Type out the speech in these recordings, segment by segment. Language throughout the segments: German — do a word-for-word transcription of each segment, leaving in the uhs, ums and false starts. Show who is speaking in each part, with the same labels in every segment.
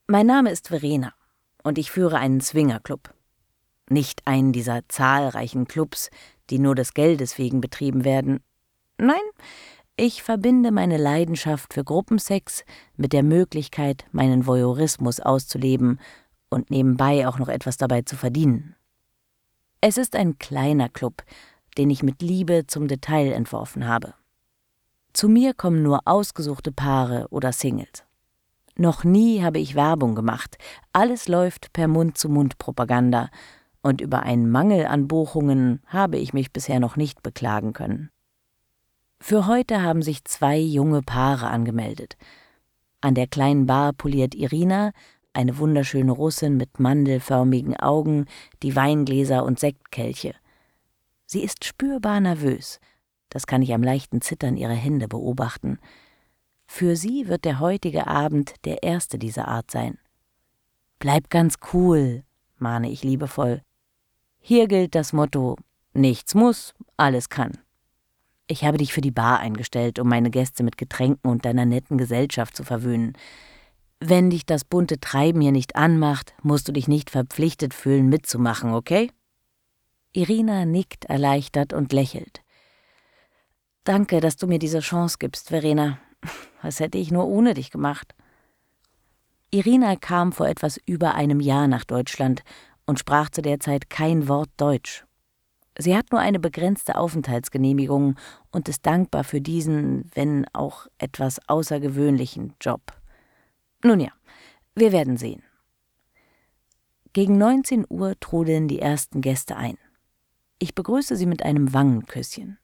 Speaker 1: Mein Name ist Verena und ich führe einen Swingerclub. Nicht einen dieser zahlreichen Clubs, die nur des Geldes wegen betrieben werden. Nein, ich verbinde meine Leidenschaft für Gruppensex mit der Möglichkeit, meinen Voyeurismus auszuleben und nebenbei auch noch etwas dabei zu verdienen. Es ist ein kleiner Club, den ich mit Liebe zum Detail entworfen habe. Zu mir kommen nur ausgesuchte Paare oder Singles. Noch nie habe ich Werbung gemacht, alles läuft per Mund-zu-Mund-Propaganda und über einen Mangel an Buchungen habe ich mich bisher noch nicht beklagen können. Für heute haben sich zwei junge Paare angemeldet. An der kleinen Bar poliert Irina, eine wunderschöne Russin mit mandelförmigen Augen, die Weingläser und Sektkelche. Sie ist spürbar nervös, das kann ich am leichten Zittern ihrer Hände beobachten. Für sie wird der heutige Abend der erste dieser Art sein. »Bleib ganz cool«, mahne ich liebevoll. Hier gilt das Motto, nichts muss, alles kann. Ich habe dich für die Bar eingestellt, um meine Gäste mit Getränken und deiner netten Gesellschaft zu verwöhnen. Wenn dich das bunte Treiben hier nicht anmacht, musst du dich nicht verpflichtet fühlen, mitzumachen, okay? Irina nickt erleichtert und lächelt. Danke, dass du mir diese Chance gibst, Verena. Was hätte ich nur ohne dich gemacht? Irina kam vor etwas über einem Jahr nach Deutschland und sprach zu der Zeit kein Wort Deutsch. Sie hat nur eine begrenzte Aufenthaltsgenehmigung und ist dankbar für diesen, wenn auch etwas außergewöhnlichen Job. Nun ja, wir werden sehen. Gegen neunzehn Uhr trudeln die ersten Gäste ein. Ich begrüße sie mit einem Wangenküsschen.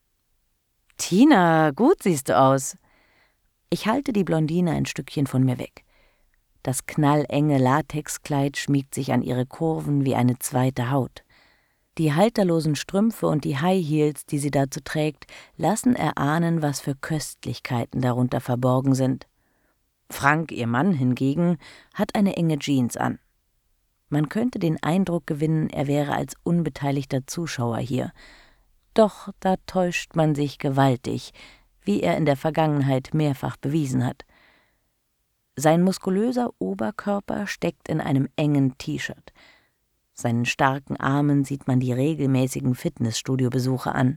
Speaker 1: »Tina, gut siehst du aus.« Ich halte die Blondine ein Stückchen von mir weg. Das knallenge Latexkleid schmiegt sich an ihre Kurven wie eine zweite Haut. Die halterlosen Strümpfe und die High Heels, die sie dazu trägt, lassen erahnen, was für Köstlichkeiten darunter verborgen sind. Frank, ihr Mann hingegen, hat eine enge Jeans an. Man könnte den Eindruck gewinnen, er wäre als unbeteiligter Zuschauer hier. Doch da täuscht man sich gewaltig, wie er in der Vergangenheit mehrfach bewiesen hat. Sein muskulöser Oberkörper steckt in einem engen T-Shirt. Seinen starken Armen sieht man die regelmäßigen Fitnessstudio-Besuche an.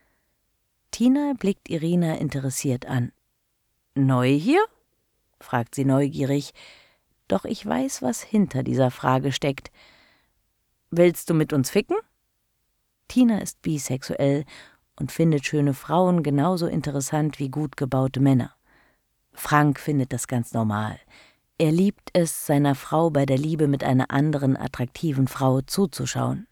Speaker 1: Tina blickt Irina interessiert an. »Neu hier?« fragt sie neugierig, doch ich weiß, was hinter dieser Frage steckt. »Willst du mit uns ficken?« Tina ist bisexuell und findet schöne Frauen genauso interessant wie gut gebaute Männer. Frank findet das ganz normal. Er liebt es, seiner Frau bei der Liebe mit einer anderen attraktiven Frau zuzuschauen.